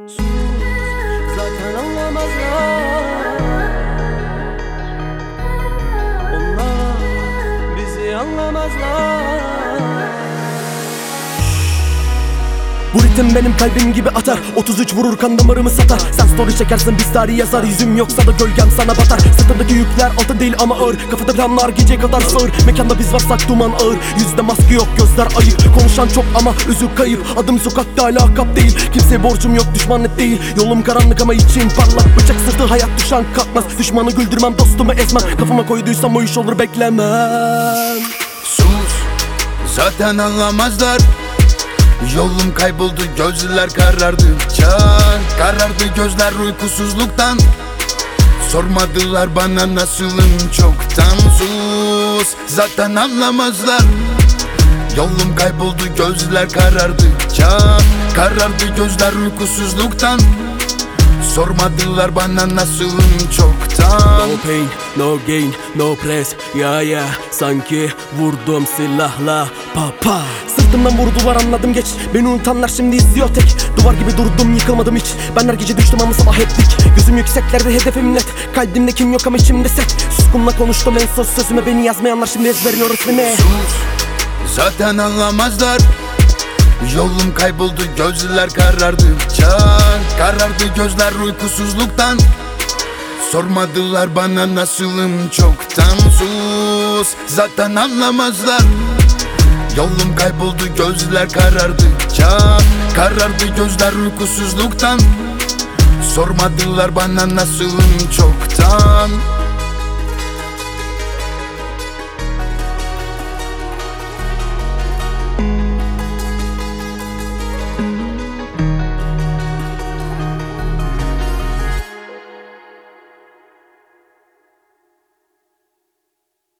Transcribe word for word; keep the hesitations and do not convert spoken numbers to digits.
Sus, zaten anlamazlar. Onlar bizi anlamazlar. Bu ritim benim kalbim gibi atar. otuz üç vurur kan damarımı satar. Sen story çekersin biz tarih yazar. Yüzüm yoksa da gölgem sana batar. Sırtımdaki yükler altın değil ama ağır. Kafada planlar gece kadar sağır. Mekanda biz varsak duman ağır. Yüzde maske yok gözler ayık. Konuşan çok ama özü kayıp. Adım sokakta alakap değil. Kimseye borcum yok düşmanlık değil. Yolum karanlık ama içim parlak. Bıçak sırtı hayat düşen kalkmaz. Düşmanı güldürmem dostumu ezmem. Kafama koyduysam o iş olur beklemem. Sus, zaten anlamazlar. Yolum kayboldu gözler karardıkça. Karardı gözler uykusuzluktan. Sormadılar bana nasılım çoktan. Sus, zaten anlamazlar. Yolum kayboldu gözler karardıkça. Karardı gözler uykusuzluktan. Sormadılar bana nasılım çoktan. No pain, no gain, no press, ya yeah, ya yeah. Sanki vurdum silahla, papa. Sırtımdan vurdular anladım geç. Beni unutanlar şimdi izliyor tek. Duvar gibi durdum yıkılmadım hiç. Ben her gece düştüm ama sabah hep dik. Gözüm yükseklerde hedefim net. Kalbimde kim yok ama içimde set. Suskunla konuştum en son sözüme. Beni yazmayanlar şimdi ezberliyor ismini. Sus, zaten anlamazlar. Yolum kayboldu gözler karardıkça. Karardı gözler uykusuzluktan. Sormadılar bana nasılım çoktan. Sus, zaten anlamazlar. Yolum kayboldu gözler karardıkça. Karardı gözler uykusuzluktan. Sormadılar bana nasılım çoktan.